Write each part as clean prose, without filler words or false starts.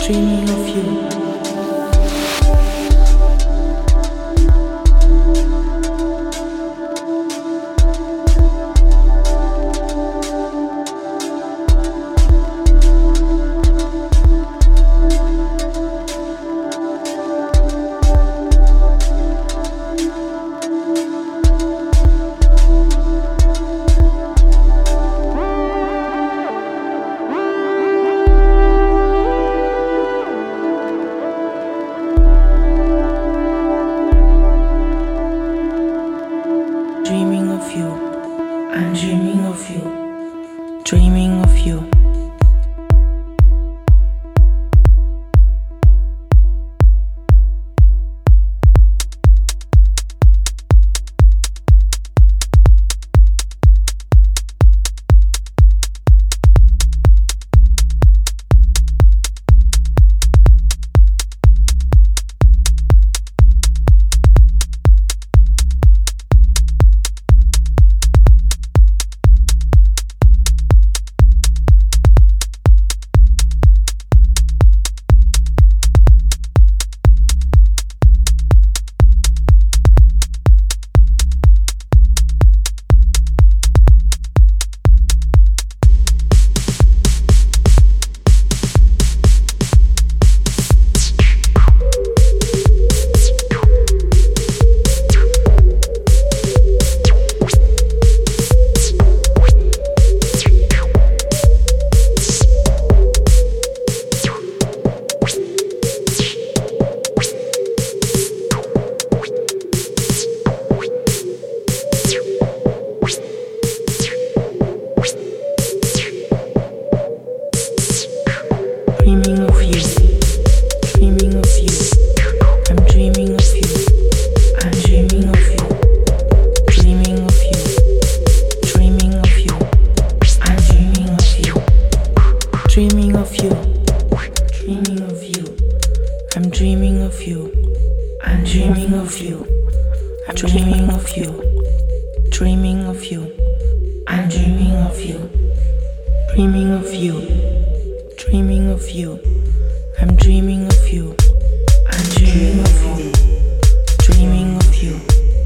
dreaming of you. Dreaming of you, I'm dreaming of you, dreaming of you. Dreaming of you, dreaming of you, I'm dreaming of you, I'm dreaming of you, dreaming of you, dreaming of you, I'm dreaming of you, dreaming of you, dreaming of you, I'm dreaming of you, I'm dreaming of you, I'm dreaming of you, dreaming of you, I'm dreaming of you, dreaming of you. Dreaming of you, I'm dreaming of you, I'm dreaming of you, dreaming of you,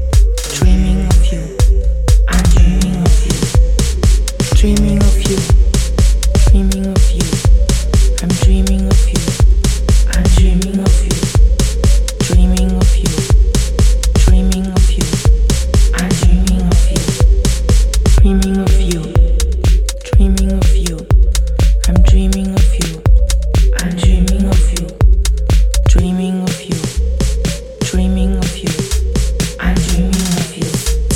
dreaming of you, I'm dreaming of you, dreaming of you, dreaming of you, I'm dreaming of you, I'm dreaming of you, dreaming of you, dreaming of you, I'm dreaming of you, dreaming of you, dreaming of you, I'm dreaming of you, I'm dreaming of you, dreaming of you, dreaming of you, I'm dreaming of you.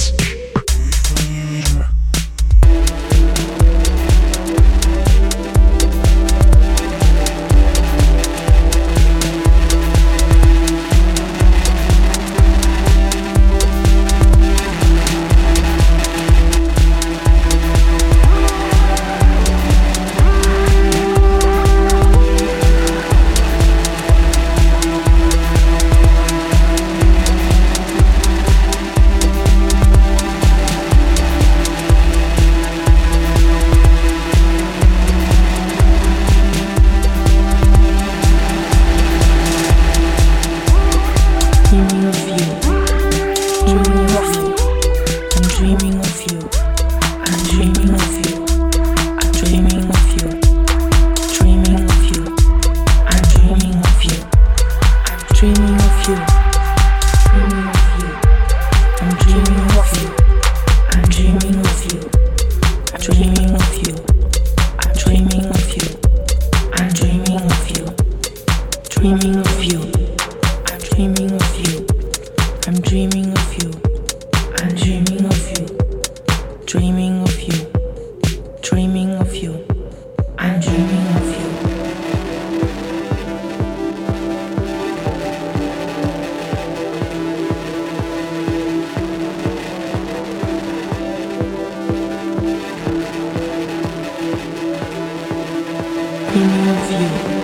Dreaming of you, I'm dreaming of you, I'm dreaming of you, dreaming of you, I'm dreaming of you, I'm dreaming of you, dreaming of you, I'm dreaming of you, I'm dreaming of you, I'm dreaming of you, I'm dreaming of you, I'm dreaming of you, dreaming of you, I'm dreaming of you, I'm dreaming of you. I'm dreaming of you, dreaming of you, dreaming of you, I'm dreaming of you. Dreaming of you.